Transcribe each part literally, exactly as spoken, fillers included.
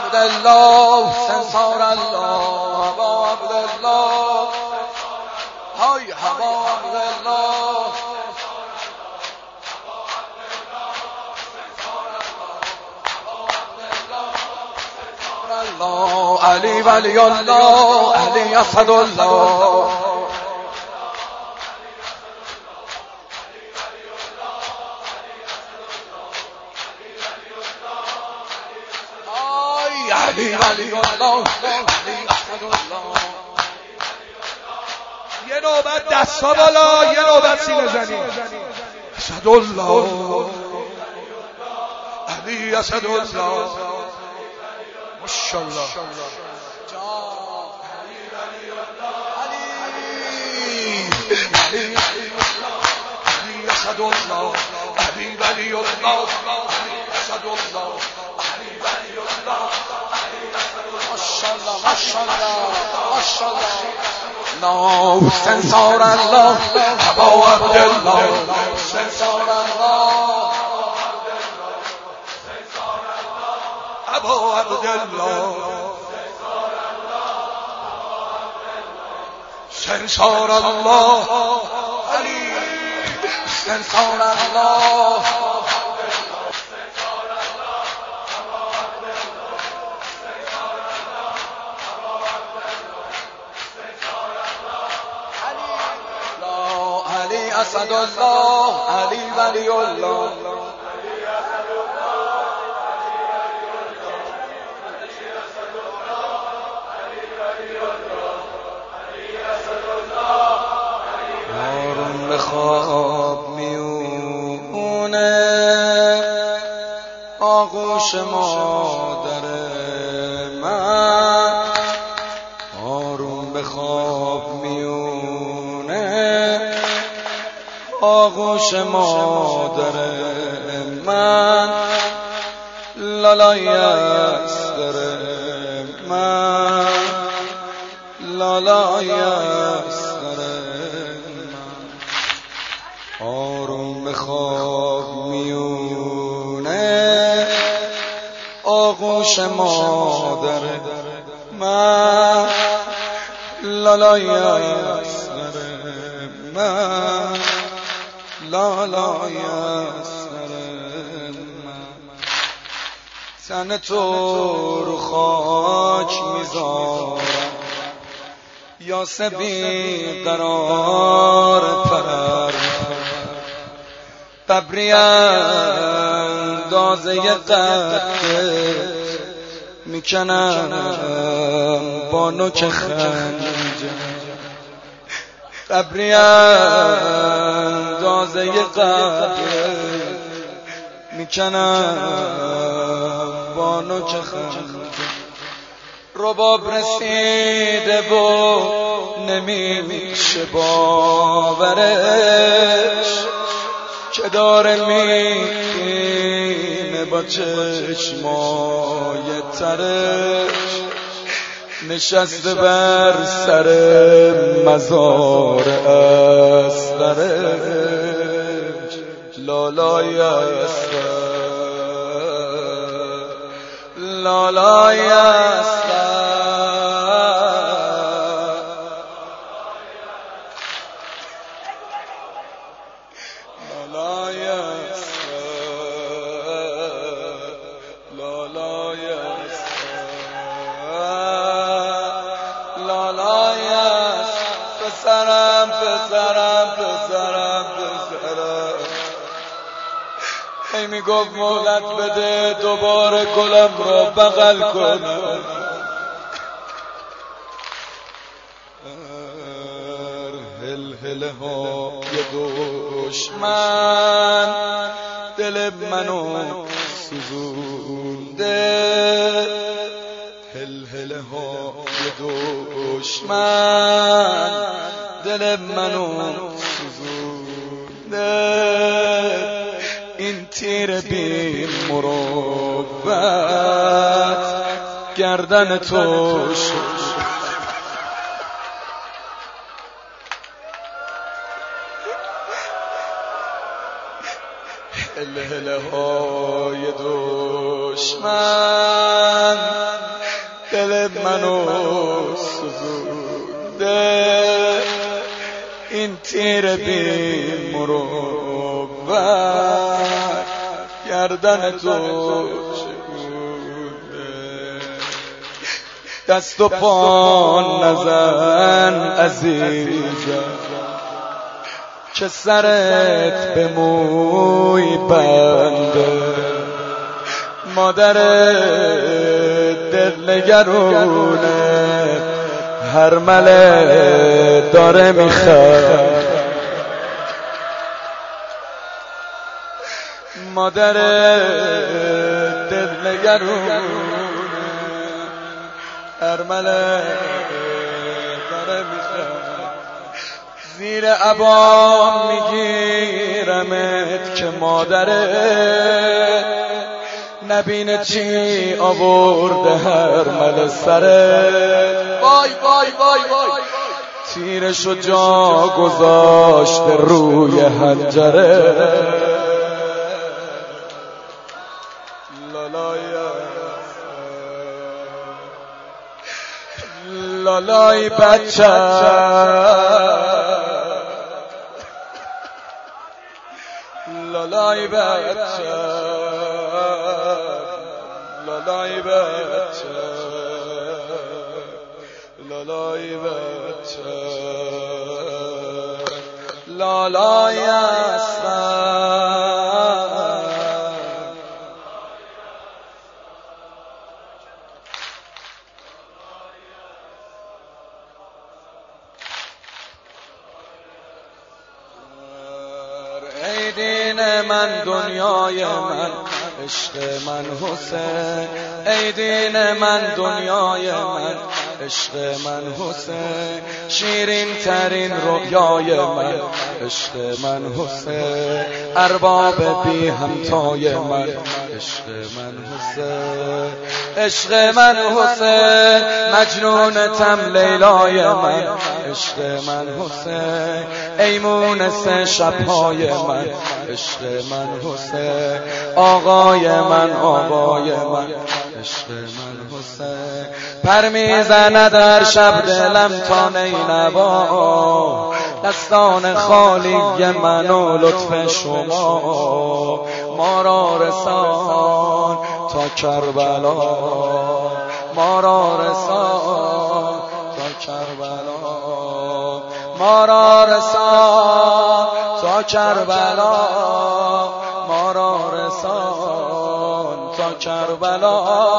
عبدالله سنسار الله ابا عبدالله های ابا عبدالله الله علی ولی الله علی اسد الله علی ولی الله علی اسد الله. یه نوبت دستا بالا، یه نوبت سینه زنی. اسد الله علی اسد الله ماشاءالله. علی علی اسد الله علی ولی الله علی اسد الله علی ولی الله ماشاءالله ماشاءالله ماشاءالله. نو سنسار الله ابا عبدالله سنسار الله ابا عبدالله سنسار الله علی سنسار الله علی اسد الله علی ولی الله آروم به خواب میونه آغوش مادر من آروم به خواب میونه آغوش مادر من لالای استر من لالای استر من آروم به خواب میونه آغوش مادر من لالای استر من لالای سر من تن تو رو خاک میذارم یاسه بی قرار پر ببری اندازه قدت میکنم با نوک خنجر ببری اندازه قدر میکنم با نوک خنجر رباب رسیده و نمیشه باورش که داره میبینه با چشمای ترش نشسته بر سر مزار اسرارش لالای اسرار لالای اسرار لالای اسرار لالای لالای پسرم پسرم پسرم پسرم هی میگفت مهلت بده دوباره گلم را بغل کنم هل هل ها یه دشمن دل منو سوزونده هل هل ها یه دشمن دل منو سوزونده این تیر بی مروت گردن تو شد هله هله های دشمن دل منو سوزونده این تیر بی مروت گردن تو چگونه دست و پا نزن عزیزم که سرت به موی بنده مادر دل نگرونه هر مله داره میخواد مادر دل نگرونه هر مله داره میخواد زیر عبام میگیرمت که مادره نبینه چی آورده هر مل سره وای وای وای وای تیرشو جا گذاشته روی حنجره لالای لالای بچه لالای بچه لالای بچه لالای بچه لالای ای دین من دنیای من عشق من حسین ای دین من دنیای من عشق من حسین شیرین ترین رویای من عشق من حسین ارباب بی همتای من عشق من حسین عشق من حسین مجنونتم لیلای من عشق من حسین ایمونس شبهای من عشق من حسین آقای من آقای من عشق من حسین پر میزنه در شب دلم تا نینوا دستان خالی من و لطف شما ما را رسان تا کربلا ما را رسان تا کربلا ما را رسان تا کربلا ما را رسان تا کربلا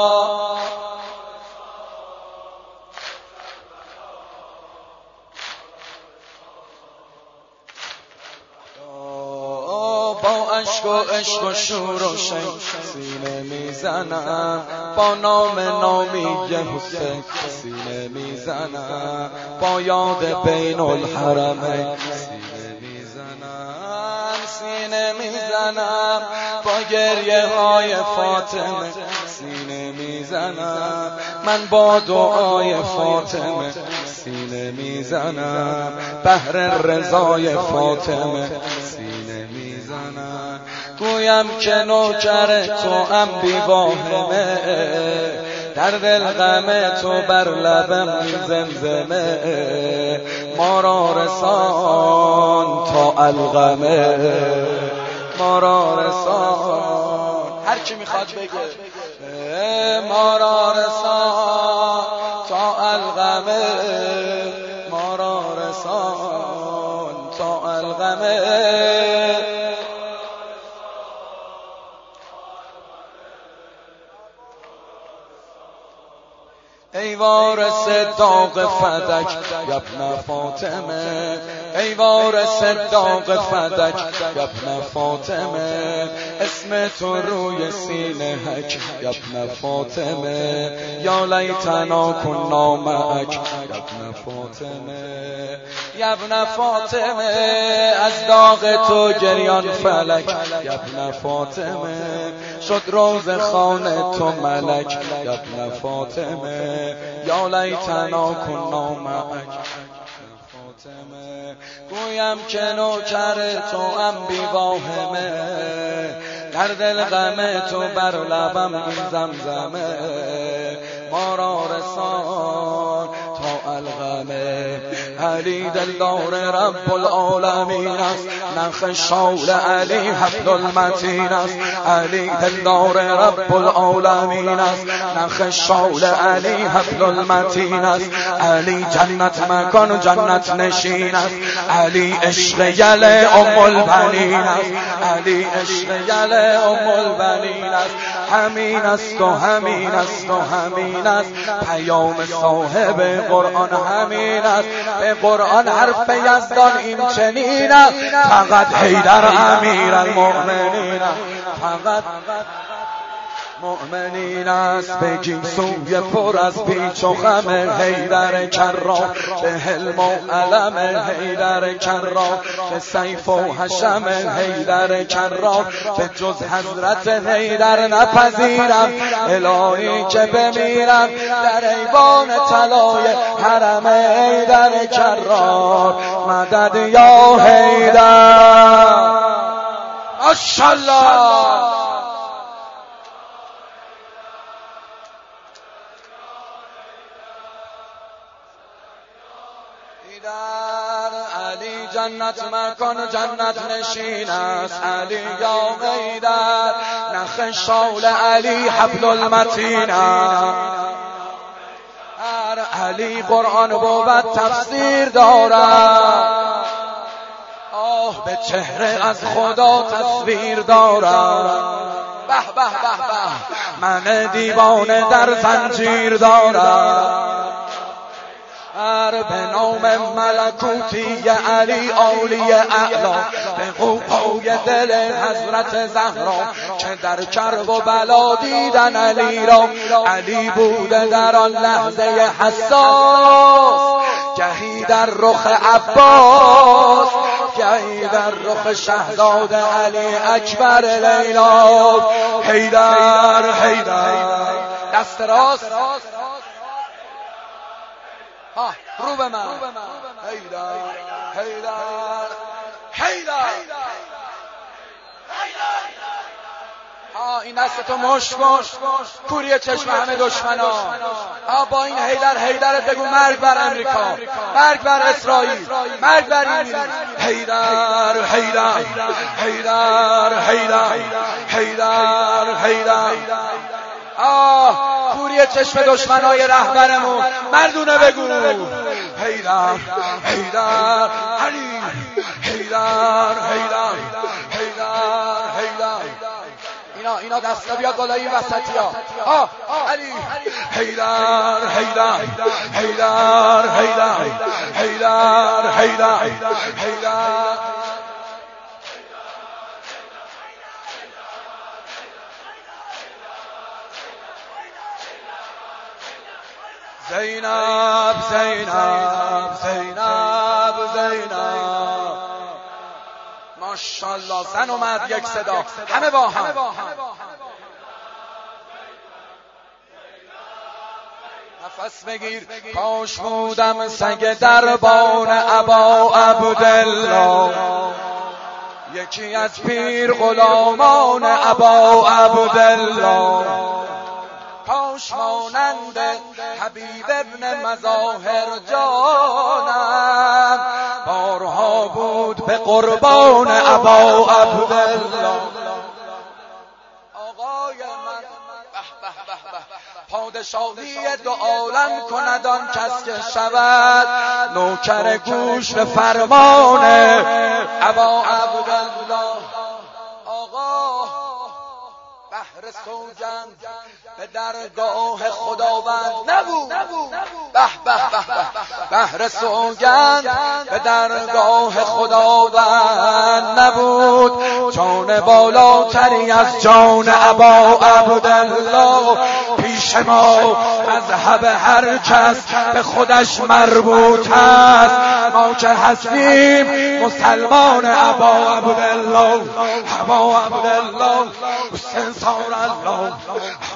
با عشق و عشق و شور و شنگ سینه میزنم با نام نامی حسین سینه میزنم با یاد بین الحرمین سینه میزنم سینه میزنم با گریه های فاطمه سینه میزنم من با دعای فاطمه سینه میزنم بهر رضای فاطمه سینه میزنم گویم که نوکر تو ام بی واهمه در دل غم تو بر لبم زمزمه ما را رسان تا الغمه ما را رسان هر کی میخواد بگه ما را رسان تا الغمه ما را رسان تا الغمه ای وارث داغ فدک یبن فاطمه ای وارث داغ فدک یبن فاطمه اسم تو روی سینه حک یبن فاطمه یا لیتنا کنا معک یبن فاطمه یبن فاطمه از داغ تو گریان فلک یبن فاطمه شد روز خانه تو ملک یبن فاطمه یا لیتنا کنا معک فاطمه گویم که نوکر تو ام بی واهمه در دل غم تو بر لبم این زمزمه ما را رسان تا الغمه. علی دلدار رب العالمین است، نخ شال علی حبل المتین است. علی دلدار رب العالمین است، نخ شال علی حبل المتین است. علی جنت مکان جنت نشین است. علی عشق یل ام البنین است. علی عشق یل ام البنین است. همین است و همین است و همین است پیام صاحب قرآن، همین است به قرآن حرف یزدان این چنین است. فقط حیدر امیر المؤمنین است، فقط مؤمنین است. بگیم سوی پر از پیچ و خم حیدر کرام، به حلم و علم حیدر کرام، به سیف و حشم حیدر کرام. به جز حضرت حیدر نپذیرم الهی که بمیرم در ایوان طلای حرم حیدر کرام. مدد یا حیدر. ماشاءالله. علی جنت مکان جنت نشین است. علی یا حیدر نخ شال علی حبل المتین است. علی قرآن بود تفسیر دارد، آه به چهره از خدا تصویر دارد. به به به به من دیوانه در زنجیر دارد. به نام ملکوتی علی عالی اعلا، به قوقای دل حضرت زهرا که در کرب و بلا دیدن علی را. علی بوده در آن لحظه حساس، گهی در رخ عباس، گهی در رخ شهزاده علی اکبر لیلا. حیدر حیدر دست راست رو به من. حیدر حیدر حیدر. این دست تو مشت کن، کوری چشم همه دشمنا. با این حیدر حیدرت بگو مرگ بر امریکا، مرگ بر اسرائیل، مرگ بر انگلیس. حیدر حیدر حیدر حیدر حیدر حیدر. آه کوری چشم دشمنای رهبرمون مردونه بگو. حیدر حیدر علی حیدر حیدر حیدر حیدر. اینا اینا دستا بیاد بالا این وسطی ها. آه علی حیدر حیدر حیدر حیدر حیدر حیدر حیدر. زینب زینب زینب زینب. ماشاءالله زن و مرد یک صدا، همه با هم. نفس بگیر. کاش بودم سگ دربان ابا عبدالله، یکی از پیر غلامان ابا عبدالله. کاش مانند حبیب ابن مظاهر جانم بارها بود به قربان ابا عبدالله. آقای من پادشاهی دو عالم کند آن کس که شود نوکر گوش به فرمان ابا عبدالله. آقا بهر سوگند به درگاه خداوند نبود. به به به بهر سوگند به درگاه خداوند نبود. جان بالاتری از جان ابا عبدالله پیش ما مذهب هر کس به خودش مربوط است. ما که هستیم مسلمان ابا عبدالله. ابا عبدالله حسین صار الله